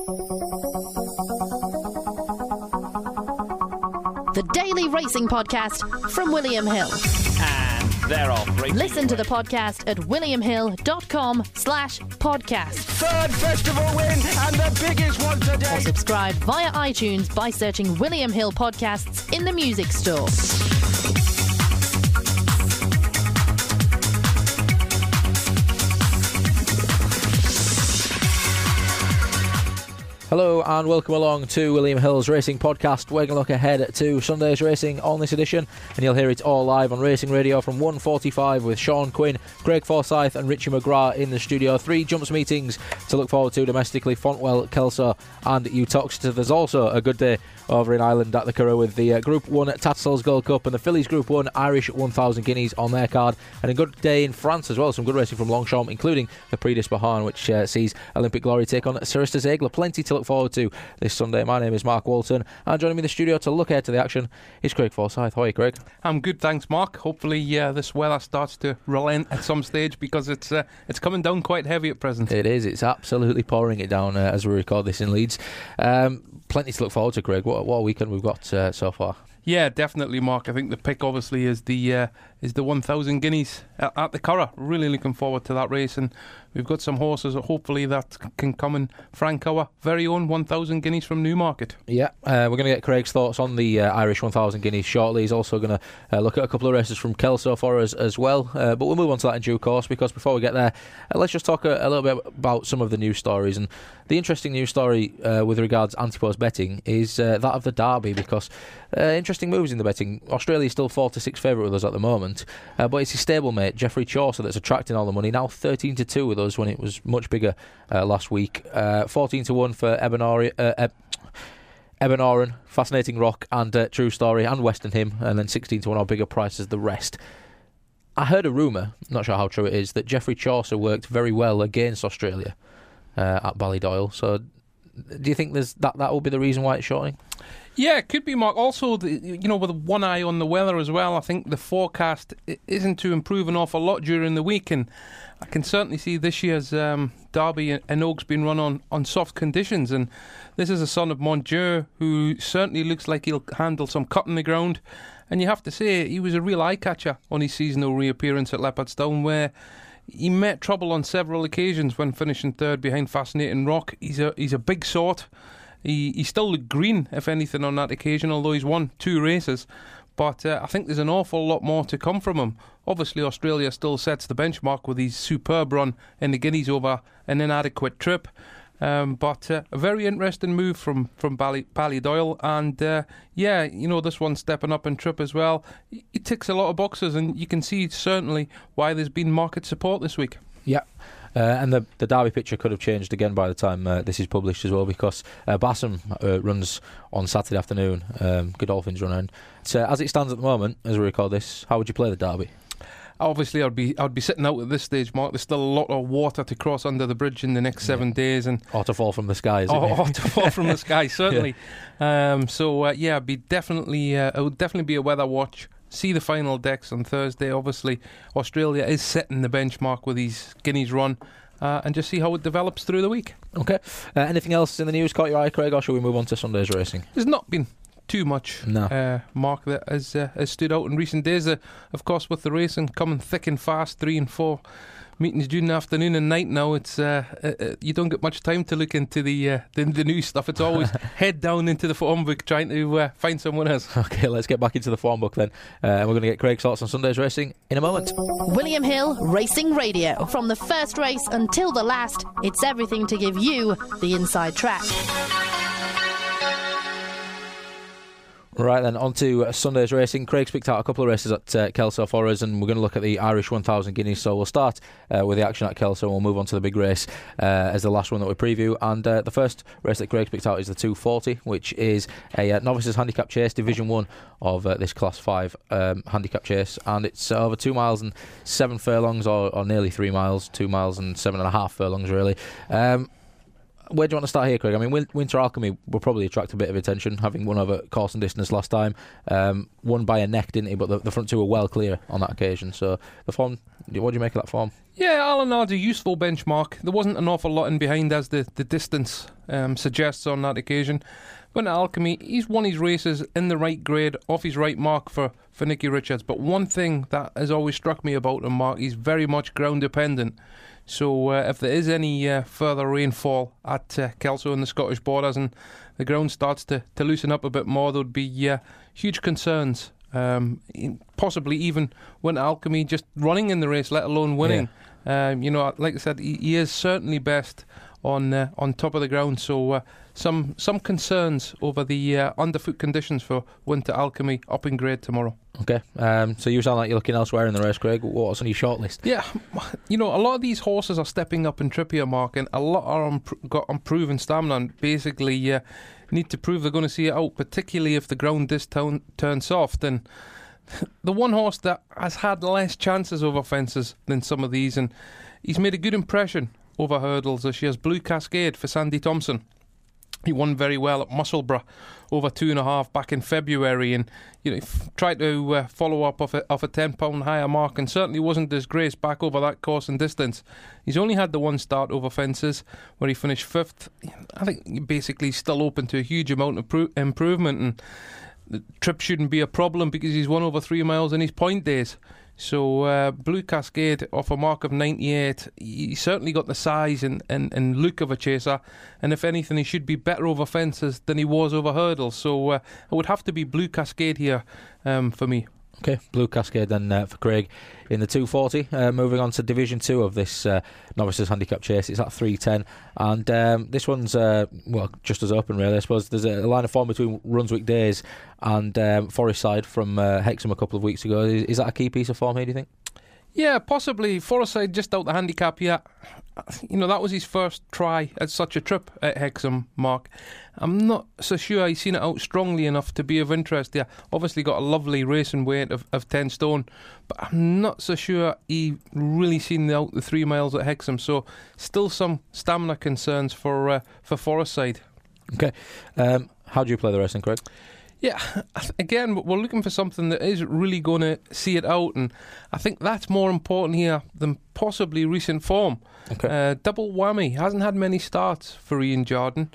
The Daily Racing Podcast from William Hill. And they're off. Listen to the podcast at williamhill.com/podcast. Third festival win and the biggest one today. Or subscribe via iTunes by searching William Hill Podcasts in the music store. Hello and welcome along to William Hill's Racing Podcast. We're going to look ahead to Sunday's racing on this edition, and you'll hear it all live on Racing Radio from 1:45 with Sean Quinn, Craig Forsyth and Richie McGrath in the studio. 3 jumps meetings to look forward to domestically: Fontwell, Kelso and Uttoxeter. There's also a good day over in Ireland at the Curragh with the Group 1 Tattersalls Gold Cup and the Fillies Group 1 Irish 1000 Guineas on their card, and a good day in France as well. Some good racing from Longchamp, including the Prix d'Ispahan, which sees Olympic Glory take on Sarista Ziegler. Plenty to look forward to this Sunday. My name is Mark Walton, and joining me in the studio to look ahead to the action is Craig Forsyth. How are you, Craig? I'm good, thanks, Mark. Hopefully this weather starts to relent at some stage, because it's coming down quite heavy at present. It is. It's absolutely pouring it down as we record this in Leeds. Plenty to look forward to, Craig. What a weekend we've got so far. Yeah, definitely, Mark. I think the pick obviously is the 1,000 Guineas at the Curragh. Really looking forward to that race, and we've got some horses hopefully that can come in Frank our very own 1,000 Guineas from Newmarket. Yeah, we're going to get Craig's thoughts on the Irish 1,000 Guineas shortly. He's also going to look at a couple of races from Kelso for us as well, but we'll move on to that in due course, because before we get there, let's just talk a little bit about some of the news stories. And the interesting news story with regards anti-post betting is that of the Derby, because interesting moves in the betting. Australia is still 4-6 favourite with us at the moment, but it's his stablemate Geoffrey Chaucer that's attracting all the money, now 13-2 with us when it was much bigger last week. 14-1 for Ebon Fascinating Rock and True Story and Western Hymn, and then 16-1 on bigger prices the rest. I heard a rumour, not sure how true it is, that Geoffrey Chaucer worked very well against Australia at Ballydoyle. So do you think that will be the reason why it's shorting? Yeah, it could be, Mark. Also, with one eye on the weather as well, I think the forecast isn't to improve an awful lot during the week, and I can certainly see this year's Derby and Oaks being run on soft conditions, and this is a son of Montjeu who certainly looks like he'll handle some cut in the ground, and you have to say he was a real eye-catcher on his seasonal reappearance at Leopardstown, where he met trouble on several occasions when finishing third behind Fascinating Rock. He's a big sort. He still looked green, if anything, on that occasion, although he's won 2 races. But I think there's an awful lot more to come from him. Obviously, Australia still sets the benchmark with his superb run in the Guineas over an inadequate trip. But a very interesting move from Ballydoyle. And, this one stepping up in trip as well. He ticks a lot of boxes, and you can see certainly why there's been market support this week. Yeah. And the Derby picture could have changed again by the time this is published as well, because Bassam runs on Saturday afternoon. Godolphin's running. So as it stands at the moment, as we record this, how would you play the Derby? Obviously, I'd be sitting out at this stage, Mark. There's still a lot of water to cross under the bridge in the next 7 days, and or to fall from the sky, or to fall from the sky, certainly. Yeah. It would definitely be a weather watch. See the final decks on Thursday. Obviously, Australia is setting the benchmark with his Guineas run, and just see how it develops through the week. Okay. Anything else in the news caught your eye, Craig, or shall we move on to Sunday's racing? There's not been too much, Mark, that has stood out in recent days. Of course, with the racing coming thick and fast, 3 and 4 meetings during the afternoon and night now, it's you don't get much time to look into the new stuff. It's always head down into the form book trying to find someone else. Okay, let's get back into the form book then, and we're going to get Craig's thoughts on Sunday's racing in a moment. William Hill Racing Radio. From the first race until the last, it's everything to give you the inside track. Right then, on to Sunday's racing. Craig's picked out a couple of races at Kelso for us, and we're going to look at the Irish 1000 Guineas. So we'll start with the action at Kelso, and we'll move on to the big race as the last one that we preview. And the first race that Craig's picked out is the 240, which is a novices handicap chase, Division 1 of this Class 5 handicap chase. And it's over 2 miles and 7 furlongs, or nearly 3 miles, 2 miles and 7.5 furlongs really. where do you want to start here, Craig? I mean, Winter Alchemy will probably attract a bit of attention, having won over course and distance last time. Won by a neck, didn't he? But the front two were well clear on that occasion. So the form, what do you make of that form? Yeah, Alanard's a useful benchmark. There wasn't an awful lot in behind, as the distance suggests on that occasion. Winter Alchemy, he's won his races in the right grade, off his right mark for Nicky Richards. But one thing that has always struck me about him, Mark, he's very much ground dependent. So if there is any further rainfall at Kelso and the Scottish borders and the ground starts to loosen up a bit more, there would be huge concerns. Possibly even Winter Alchemy just running in the race, let alone winning. Yeah. Like I said, he is certainly best on top of the ground. So some concerns over the underfoot conditions for Winter Alchemy up in grade tomorrow. Okay, so you sound like you're looking elsewhere in the race, Craig. What's on your shortlist? Yeah, a lot of these horses are stepping up in trip here, Mark, and a lot are got unproven stamina and basically need to prove they're going to see it out, particularly if the ground does turn soft. And the one horse that has had less chances over fences than some of these, and he's made a good impression over hurdles this year, is Blue Cascade for Sandy Thompson. He won very well at Musselburgh over 2.5 back in February, and tried to follow up off a £10 higher mark, and certainly wasn't disgraced back over that course and distance. He's only had the one start over fences where he finished 5th. I think basically still open to a huge amount of improvement, and the trip shouldn't be a problem because he's won over 3 miles in his point days. So Blue Cascade off a mark of 98, he certainly got the size and look of a chaser, and if anything he should be better over fences than he was over hurdles. So it would have to be Blue Cascade here for me. Okay, Blue Cascade then for Craig in the 240. Moving on to Division 2 of this Novices Handicap Chase. It's at 310, and this one's just as open really, I suppose. There's a line of form between Runswick Days and Forest Side from Hexham a couple of weeks ago. Is that a key piece of form here, do you think? Yeah, possibly. Forest Side just out the handicap here. That was his first try at such a trip at Hexham, Mark. I'm not so sure he's seen it out strongly enough to be of interest there. Obviously got a lovely racing weight of 10 stone, but I'm not so sure he really seen out the 3 miles at Hexham. So still some stamina concerns for Forest Side. Okay. How do you play the racing, Craig? Yeah, again, we're looking for something that is really going to see it out, and I think that's more important here than possibly recent form. Okay. Double Whammy hasn't had many starts for Ian Jardine.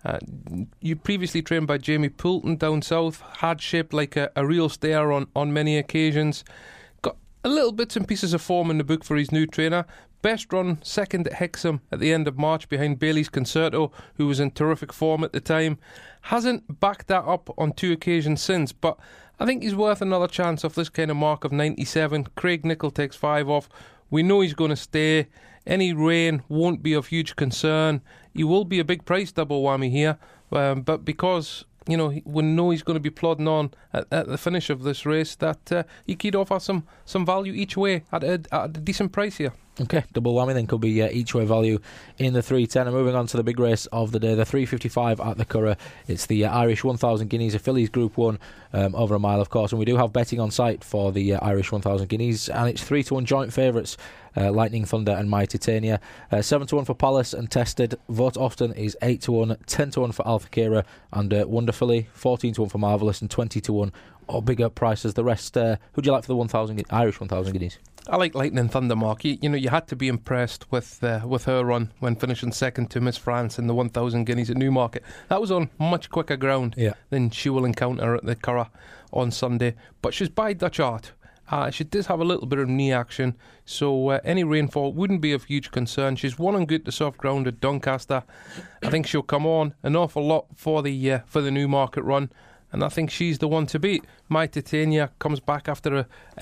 You previously trained by Jamie Poulton down south, had shaped like a real stayer on many occasions. Got a little bits and pieces of form in the book for his new trainer. Best run second at Hexham at the end of March behind Bailey's Concerto, who was in terrific form at the time. Hasn't backed that up on 2 occasions since, but I think he's worth another chance off this kind of mark of 97. Craig Nicol takes 5 off. We know he's going to stay. Any rain won't be of huge concern. He will be a big price Double Whammy here, but because we know he's going to be plodding on at the finish of this race, that he could offer some value each way at a decent price here. Okay, Double Whammy then could be each way value in the 310. And moving on to the big race of the day, the 355 at the Curragh. It's the Irish 1,000 guineas, a fillies Group 1 over a mile, of course. And we do have betting on site for the Irish 1,000 guineas, and it's 3-1 joint favourites. Lightning Thunder and My Titania. 7-1 for Palace and Tested. Vote Often is 8-1, 10-1 for Alpha Kira and Wonderfully, 14-1 for Marvellous, and 20-1 or bigger prices. The rest, who do you like for the 1,000 Irish 1,000 guineas? I like Lightning Thunder, Mark. You had to be impressed with her run when finishing second to Miss France in the 1,000 guineas at Newmarket. That was on much quicker ground than she will encounter at the Curragh on Sunday. But she's by Dutch Art. She does have a little bit of knee action, so any rainfall wouldn't be of huge concern. She's won on good to soft ground at Doncaster. I think she'll come on an awful lot for the Newmarket run, and I think she's the one to beat. My Titania comes back after a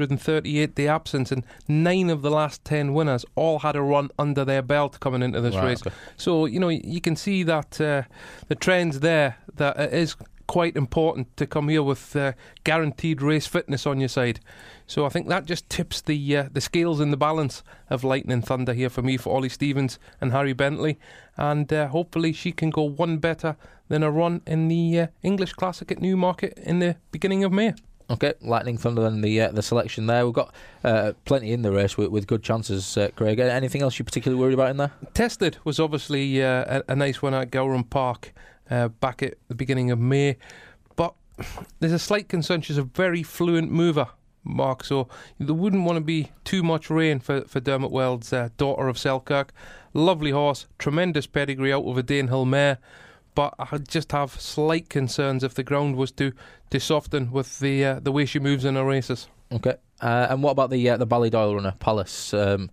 238-day absence, and 9 of the last 10 winners all had a run under their belt coming into this race. Okay. So, you can see that the trends there, that it is quite important to come here with guaranteed race fitness on your side. So I think that just tips the scales in the balance of Lightning Thunder here for me, for Ollie Stevens and Harry Bentley, and hopefully she can go one better than a run in the English Classic at Newmarket in the beginning of May. Okay, Lightning Thunder then the selection there. We've got plenty in the race with good chances, Craig. Anything else you're particularly worried about in there? Tested was obviously a nice one at Gowran Park back at the beginning of May, but there's a slight concern. She's a very fluent mover, Mark, so there wouldn't want to be too much rain for Dermot Weld's Daughter of Selkirk. Lovely horse, tremendous pedigree out of a Danehill mare, but I just have slight concerns if the ground was to soften with the way she moves in her races. Okay. And what about the Ballydoyle runner, Palace?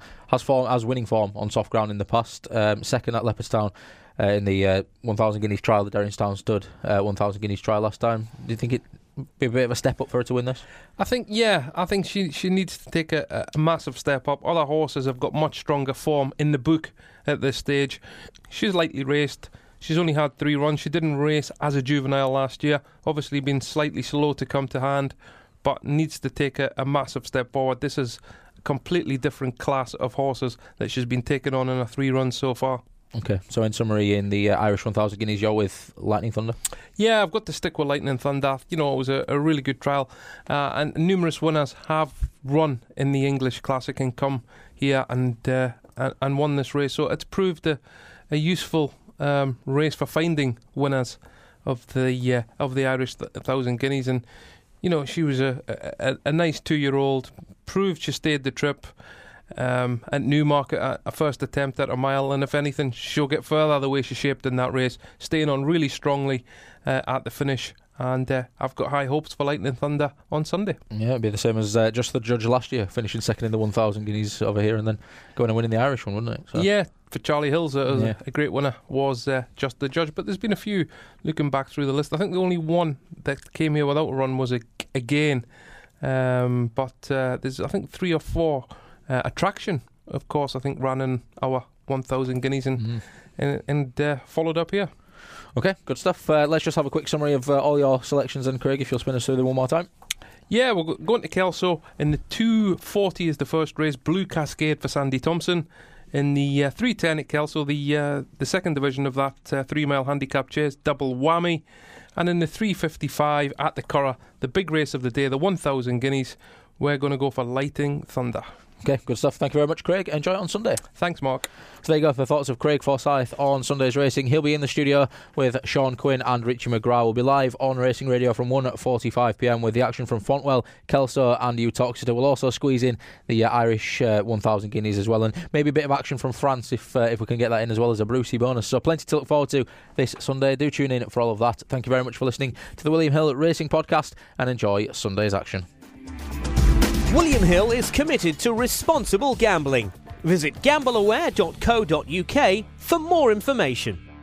Has winning form on soft ground in the past. Second at Leopardstown in the 1,000 guineas trial, the Derringstown Stud 1,000 guineas trial last time. Do you think it'd be a bit of a step up for her to win this? I think she needs to take a massive step up. Other horses have got much stronger form in the book at this stage. She's lightly raced. She's only had 3 runs. She didn't race as a juvenile last year. Obviously been slightly slow to come to hand, but needs to take a massive step forward. This is a completely different class of horses that she's been taking on in her 3 runs so far. Okay, so in summary, in the Irish 1,000 guineas, you're with Lightning Thunder? Yeah, I've got to stick with Lightning Thunder. You know, it was a really good trial, and numerous winners have run in the English Classic and come here and won this race. So it's proved a useful race for finding winners of the Irish 1,000 guineas. And you know, she was a nice 2-year-old. Proved she stayed the trip. At Newmarket, a first attempt at a mile, and if anything, she'll get further the way she shaped in that race, staying on really strongly at the finish. And I've got high hopes for Lightning Thunder on Sunday. Yeah, it'd be the same as Just the Judge last year, finishing second in the 1,000 guineas over here, and then going and winning the Irish one, wouldn't it? So. Yeah, for Charlie Hills, a great winner was Just the Judge. But there's been a few looking back through the list. I think the only one that came here without a run was Again. But there's, I think, 3 or 4. Attraction, of course, I think ran in our 1,000 guineas and followed up here. Okay, good stuff. Let's just have a quick summary of all your selections, and Craig, if you'll spin us through them one more time. Yeah, we're going to Kelso. In the 2:40 is the first race, Blue Cascade for Sandy Thompson. In the 3:10 at Kelso, the second division of that 3-mile handicap chase, Double Whammy. And in the 3:55 at the Curragh, the big race of the day, the 1,000 guineas, we're going to go for Lightning Thunder. Okay, good stuff. Thank you very much, Craig. Enjoy it on Sunday. Thanks, Mark. So there you go, the thoughts of Craig Forsyth on Sunday's racing. He'll be in the studio with Sean Quinn and Richie McGrath. We'll be live on Racing Radio from 1:45pm with the action from Fontwell, Kelso and Uttoxeter. We'll also squeeze in the Irish 1,000 guineas as well, and maybe a bit of action from France if we can get that in, as well as a Brucey bonus. So plenty to look forward to this Sunday. Do tune in for all of that. Thank you very much for listening to the William Hill Racing Podcast, and enjoy Sunday's action. William Hill is committed to responsible gambling. Visit gambleaware.co.uk for more information.